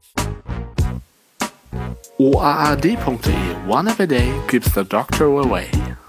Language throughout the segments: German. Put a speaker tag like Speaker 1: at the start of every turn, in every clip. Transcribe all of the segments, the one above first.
Speaker 1: OAAD.de One App a Day keeps the doctor away.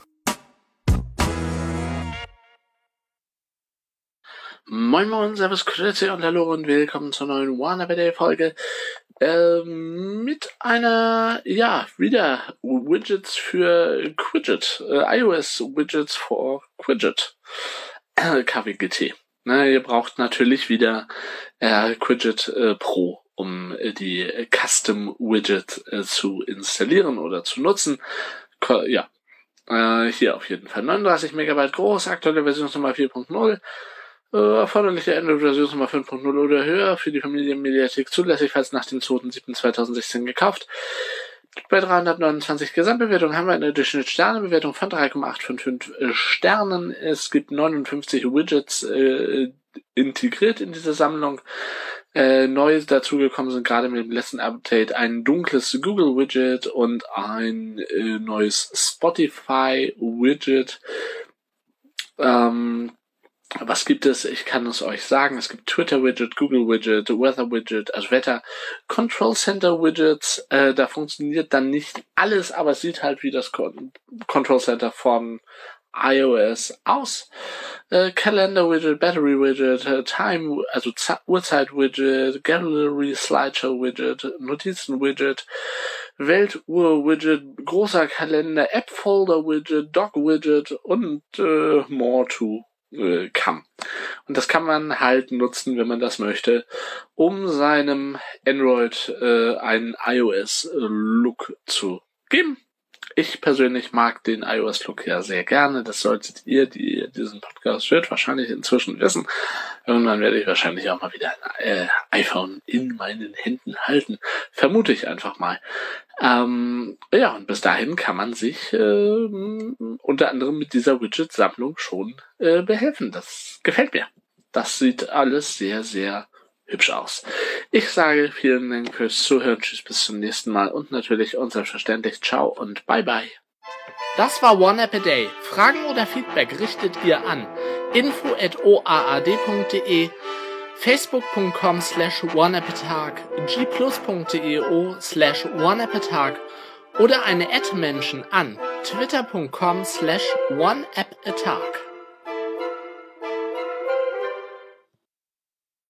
Speaker 1: Moin Moin, Servus, Grüezi und Hallo und willkommen zur neuen One App a Day Folge. Mit einer, wieder Widgets für Quidget. iOS Widgets for Quidget. KWGT. Ihr braucht natürlich wieder Quidget Pro, um die Custom Widget zu installieren oder zu nutzen. Hier auf jeden Fall 39 MB groß, aktuelle Versionsnummer 4.0. Erforderliche Android-Versionsnummer 5.0 oder höher, für die Familienmediathek zulässig, falls nach dem 2.7.2016 gekauft. Bei 329 Gesamtbewertungen haben wir eine Durchschnittssternebewertung von 3,8 von 5 Sternen. Es gibt 59 Widgets integriert in diese Sammlung. Neu dazugekommen sind gerade mit dem letzten Update ein dunkles Google-Widget und ein neues Spotify-Widget. Was gibt es? Ich kann es euch sagen. Es gibt Twitter-Widget, Google-Widget, Weather-Widget, also Wetter-Control-Center-Widgets. Da funktioniert dann nicht alles, aber es sieht halt wie das Control-Center von iOS aus. Calendar-Widget, Battery-Widget, Time, also Uhrzeit-Widget, Gallery-Slideshow-Widget, Notizen-Widget, Weltuhr-Widget, großer Kalender, App-Folder-Widget, Dock-Widget und more to come. Und das kann man halt nutzen, wenn man das möchte, um seinem Android einen iOS-Look zu geben. Ich persönlich mag den iOS-Look ja sehr gerne. Das solltet ihr, die diesen Podcast hört, wahrscheinlich inzwischen wissen. Irgendwann werde ich wahrscheinlich auch mal wieder ein iPhone in meinen Händen halten. Vermute ich einfach mal. Und bis dahin kann man sich unter anderem mit dieser Widget-Sammlung schon behelfen. Das gefällt mir. Das sieht alles sehr, sehr hübsch aus. Ich sage vielen Dank fürs Zuhören. Tschüss, bis zum nächsten Mal. Und natürlich und selbstverständlich ciao und bye bye. Das war One App a Day. Fragen oder Feedback richtet ihr an info@oaad.de, facebook.com/oneappatag, gplus.io/oneappatag oder eine @Menschen an twitter.com/oneappatag.